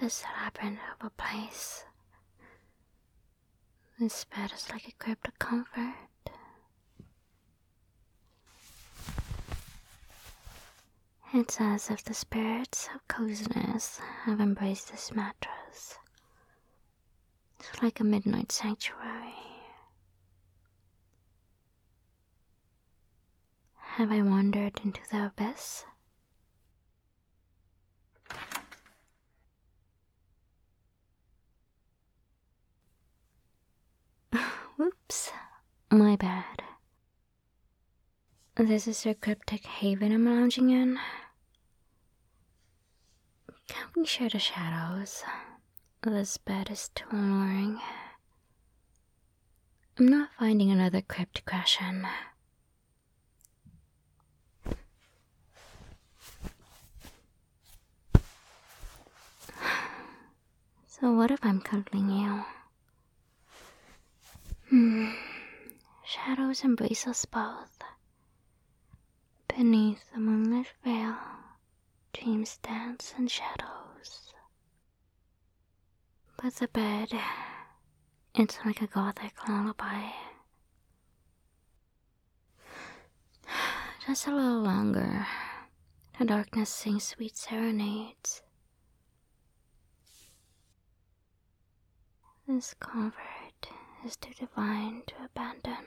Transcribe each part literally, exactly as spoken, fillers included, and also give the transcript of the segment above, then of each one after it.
This labyrinth of a place. This bed is like a crypt of comfort. It's as if the spirits of coziness have embraced this mattress. It's like a midnight sanctuary. Have I wandered into the abyss? Whoops, my bad. This is your cryptic haven I'm lounging in. Can we share the shadows? This bed is too alluring. I'm not finding another crypt to crash in. So what if I'm cuddling you? Hmm. Shadows embrace us both. Beneath the moonlit veil, dreams dance in shadows. But the bed, it's like a gothic lullaby. Just a little longer, the darkness sings sweet serenades. This comfort is too divine to abandon.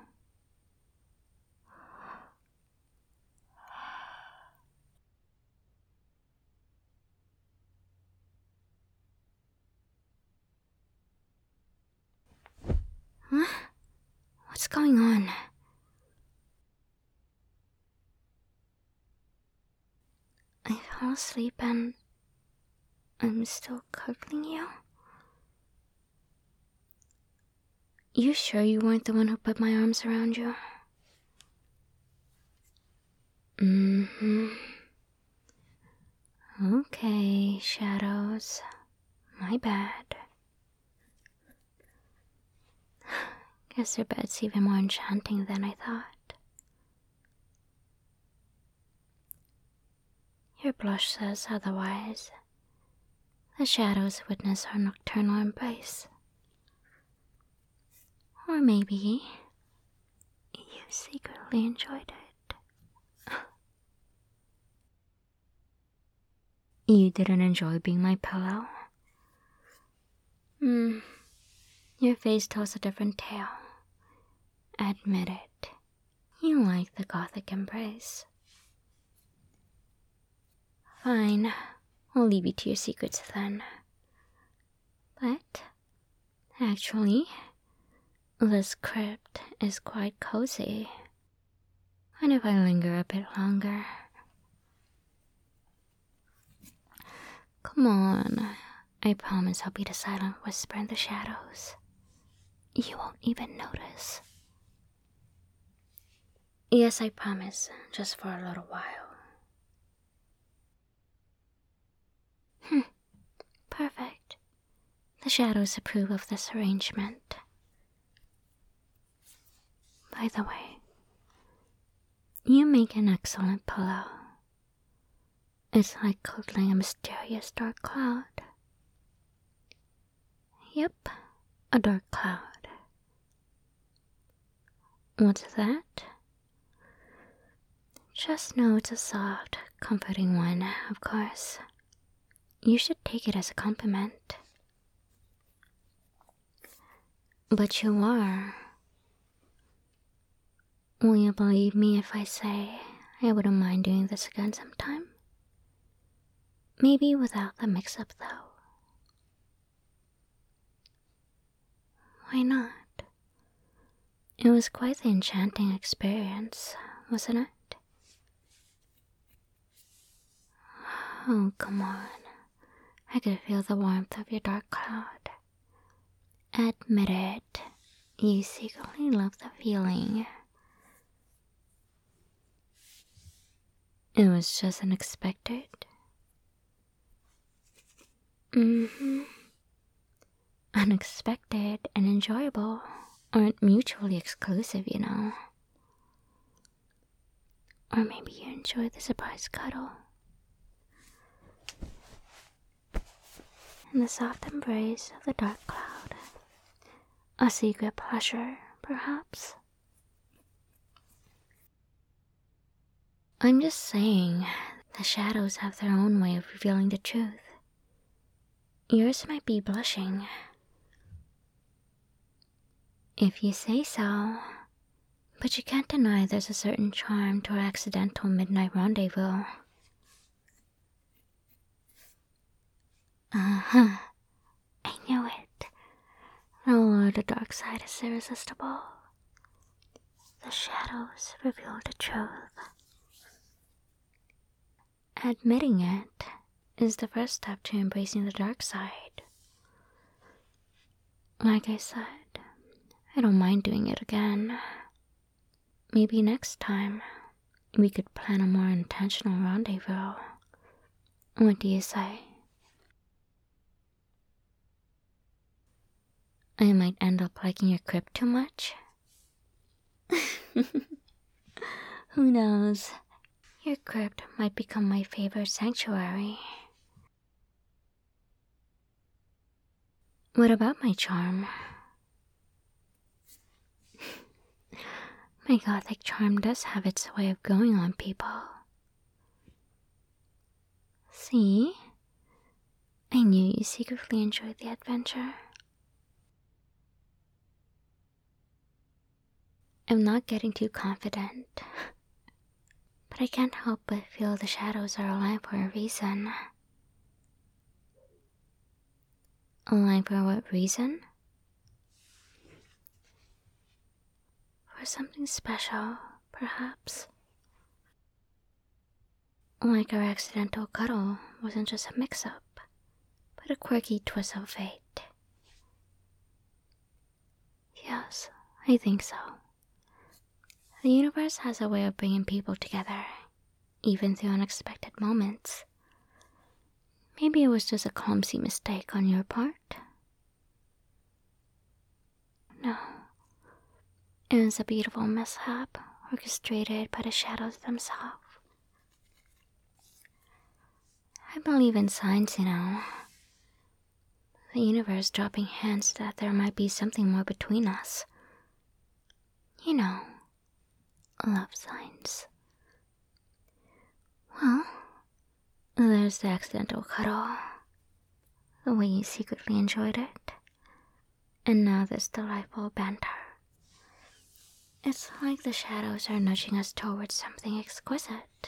Huh? What's going on? I fell asleep and I'm still cuddling you? You sure you weren't the one who put my arms around you? Mm-hmm. Okay, shadows. My bad. Guess your bed's even more enchanting than I thought. Your blush says otherwise. The shadows witness our nocturnal embrace. Or maybe you secretly enjoyed it. You didn't enjoy being my pillow? Hmm. Your face tells a different tale. Admit it. You like the gothic embrace. Fine. I'll leave you to your secrets then. But, actually, this crypt is quite cozy. And if I linger a bit longer... Come on, I promise I'll be the silent whisper in the shadows. You won't even notice. Yes, I promise, just for a little while. Hmm, perfect. The shadows approve of this arrangement. By the way, you make an excellent pillow. It's like cuddling a mysterious dark cloud. Yep, a dark cloud. What's that? Just know it's a soft, comforting one, of course. You should take it as a compliment. But you are. Will you believe me if I say I wouldn't mind doing this again sometime? Maybe without the mix-up, though. Why not? It was quite the enchanting experience, wasn't it? Oh, come on. I could feel the warmth of your dark cloud. Admit it. You secretly love the feeling. It was just unexpected. Mm-hmm. Unexpected and enjoyable aren't mutually exclusive, you know. Or maybe you enjoy the surprise cuddle. in the soft embrace of the dark cloud. A secret pleasure, perhaps? I'm just saying, the shadows have their own way of revealing the truth. Yours might be blushing. If you say so. But you can't deny there's a certain charm to our accidental midnight rendezvous. Uh-huh. I knew it. The lure of the dark side is irresistible. The shadows reveal the truth. Admitting it is the first step to embracing the dark side. Like I said, I don't mind doing it again. Maybe next time, we could plan a more intentional rendezvous. What do you say? I might end up liking your crypt too much. Who knows? Your crypt might become my favorite sanctuary. What about my charm? My gothic charm does have its way of going on people. See? I knew you secretly enjoyed the adventure. I'm not getting too confident, but I can't help but feel the shadows are alive for a reason. Alive for what reason? For something special, perhaps. Like our accidental cuddle wasn't just a mix-up, but a quirky twist of fate. Yes, I think so. The universe has a way of bringing people together, even through unexpected moments. Maybe it was just a clumsy mistake on your part? No. It was a beautiful mishap, orchestrated by the shadows themselves. I believe in signs, you know. The universe dropping hints that there might be something more between us. You know, love signs. Well, there's the accidental cuddle, the way you secretly enjoyed it, and now this delightful banter. It's like the shadows are nudging us towards something exquisite.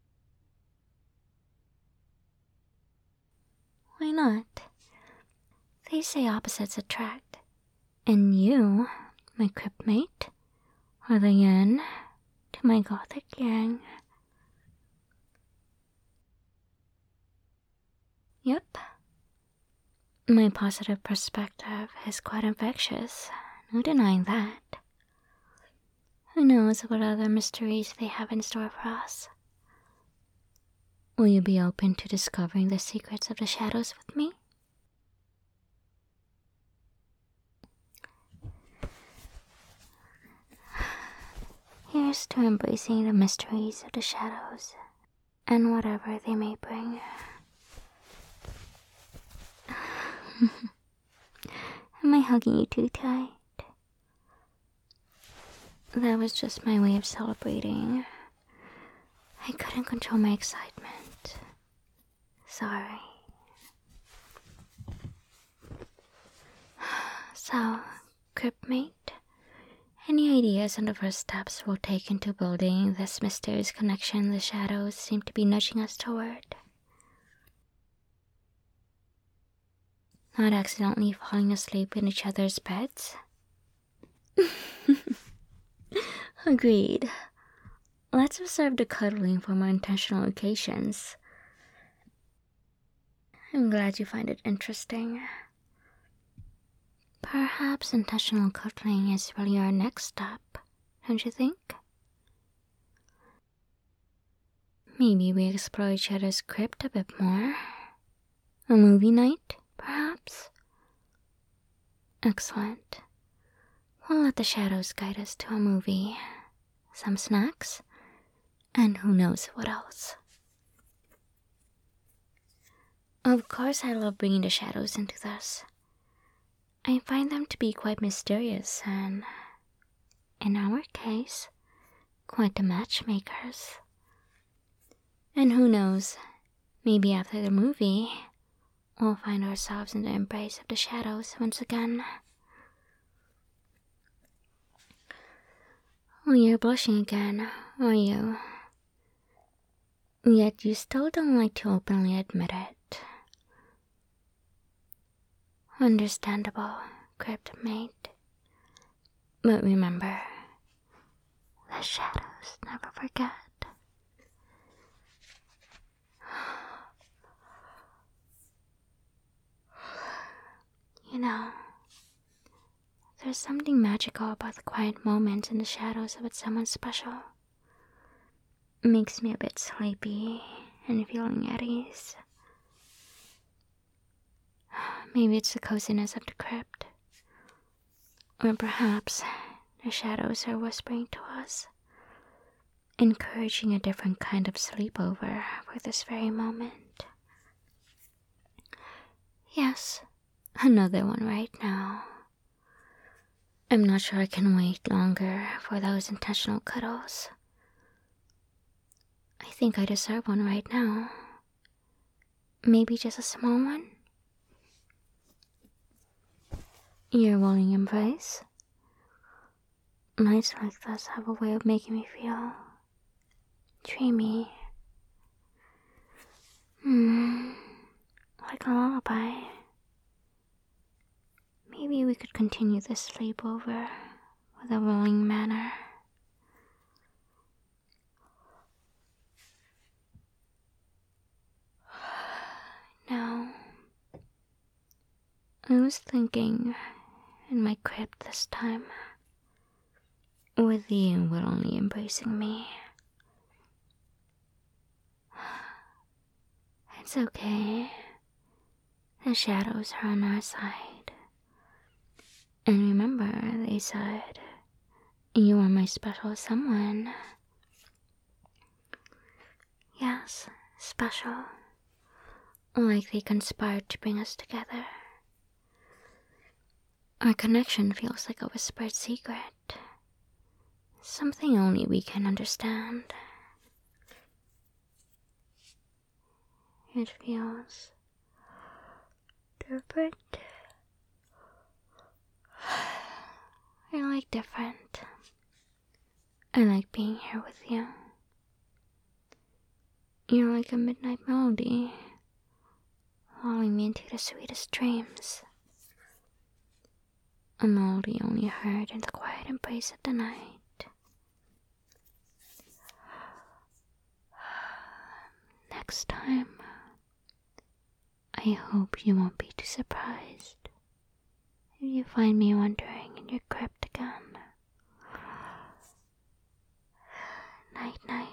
Why not? They say opposites attract, and you, my cryptmate, are the yin to my gothic yang. Yep. My positive perspective is quite infectious, no denying that. Who knows what other mysteries they have in store for us? Will you be open to discovering the secrets of the shadows with me? Here's to embracing the mysteries of the shadows, and whatever they may bring. Am I hugging you too tight? That was just my way of celebrating. I couldn't control my excitement. Sorry. So, cryptmate, any ideas on the first steps we'll take into building this mysterious connection the shadows seem to be nudging us toward? Not accidentally falling asleep in each other's beds? Agreed. Let's reserve the cuddling for more intentional occasions. I'm glad you find it interesting. Perhaps intentional cuddling is really our next step, don't you think? Maybe we explore each other's crypt a bit more. A movie night, perhaps? Excellent. We'll let the shadows guide us to a movie, some snacks, and who knows what else. Of course, I love bringing the shadows into this. I find them to be quite mysterious and, in our case, quite the matchmakers. And who knows, maybe after the movie, we'll find ourselves in the embrace of the shadows once again. Oh, you're blushing again, are you? Yet you still don't like to openly admit it. Understandable, Cryptmate. But remember, the shadows never forget. You know, there's something magical about the quiet moments in the shadows of someone special. It makes me a bit sleepy and feeling at ease. Maybe it's the coziness of the crypt. Or perhaps the shadows are whispering to us, encouraging a different kind of sleepover for this very moment. Yes, another one right now. I'm not sure I can wait longer for those intentional cuddles. I think I deserve one right now. Maybe just a small one? Your willing embrace? Nights like this have a way of making me feel dreamy. Hmm, like a lullaby. Maybe we could continue this sleepover with a willing manner. Now, I was thinking in my crib this time, with you willingly embracing me. It's okay. The shadows are on our side. And remember, they said, you are my special someone. Yes, special. Like they conspired to bring us together. Our connection feels like a whispered secret. Something only we can understand. It feels different. I like different. I like being here with you. You're like a midnight melody, lulling me into the sweetest dreams. A melody only heard in the quiet embrace of the night. Next time, I hope you won't be too surprised if you find me wandering in your crypt again. Night night.